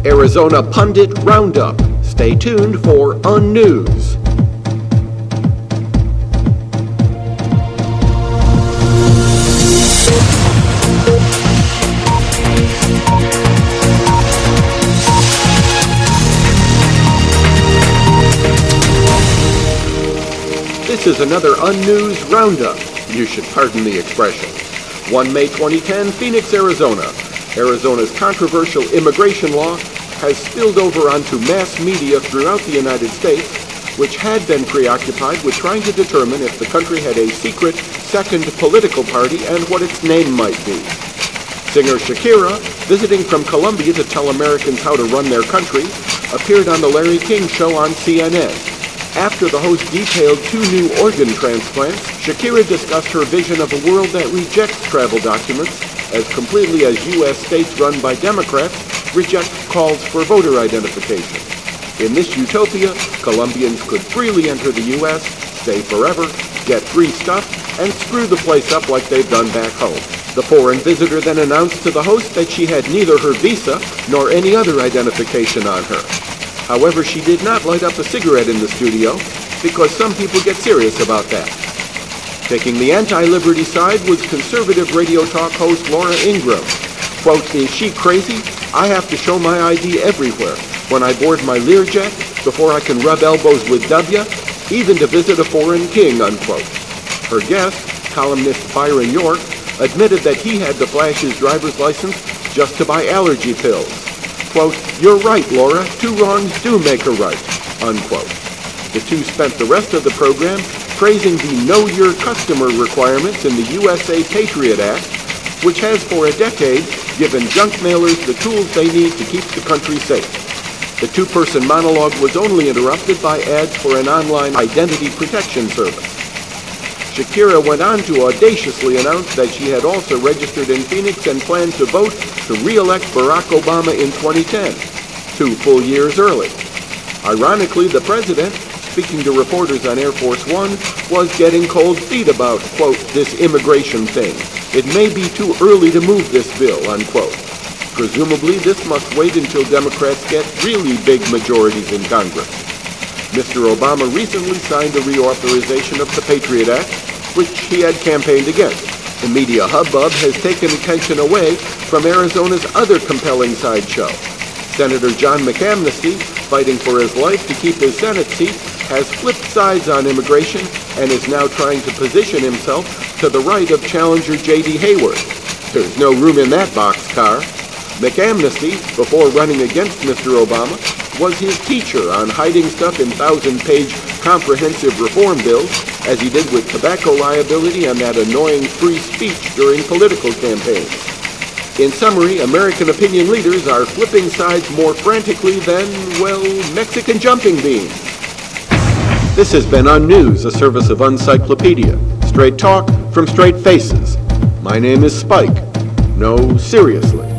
Arizona Pundit Roundup. Stay tuned for Unnews. This is another Unnews Roundup. You should pardon the expression. 1 May 2010, Phoenix, Arizona. Arizona's controversial immigration law has spilled over onto mass media throughout the United States, which had been preoccupied with trying to determine if the country had a secret second political party and what its name might be. Singer Shakira, visiting from Colombia to tell Americans how to run their country, appeared on The Larry King Show on CNN. After the host detailed 2 new organ transplants, Shakira discussed her vision of a world that rejects travel documents as completely as U.S. states run by Democrats reject calls for voter identification. In this utopia, Colombians could freely enter the U.S., stay forever, get free stuff, and screw the place up like they've done back home. The foreign visitor then announced to the host that she had neither her visa nor any other identification on her. However, she did not light up a cigarette in the studio because some people get serious about that. Taking the anti-liberty side was conservative radio talk host Laura Ingraham. Quote, "Is she crazy? I have to show my ID everywhere. When I board my Learjet, before I can rub elbows with W, even to visit a foreign king," unquote. Her guest, columnist Byron York, admitted that he had to flash his driver's license just to buy allergy pills. Quote, "You're right, Laura. 2 wrongs do make a right," unquote. The two spent the rest of the program praising the Know Your Customer requirements in the USA Patriot Act, which has for a decade given junk mailers the tools they need to keep the country safe. The 2-person monologue was only interrupted by ads for an online identity protection service. Shakira went on to audaciously announce that she had also registered in Phoenix and planned to vote to re-elect Barack Obama in 2010, 2 full years early. Ironically, the president, speaking to reporters on Air Force One, was getting cold feet about, quote, "this immigration thing. It may be too early to move this bill," unquote. Presumably, this must wait until Democrats get really big majorities in Congress. Mr. Obama recently signed a reauthorization of the Patriot Act, which he had campaigned against. The media hubbub has taken attention away from Arizona's other compelling sideshow. Senator John McAmnesty, fighting for his life to keep his Senate seat, has flipped sides on immigration and is now trying to position himself to the right of challenger J.D. Hayward. There's no room in that boxcar. McAmnesty, before running against Mr. Obama, was his teacher on hiding stuff in 1,000-page comprehensive reform bills, as he did with tobacco liability and that annoying free speech during political campaigns. In summary, American opinion leaders are flipping sides more frantically than, well, Mexican jumping beans. This has been Unnews, a service of Uncyclopedia. Straight talk from straight faces. My name is Spike. No, seriously.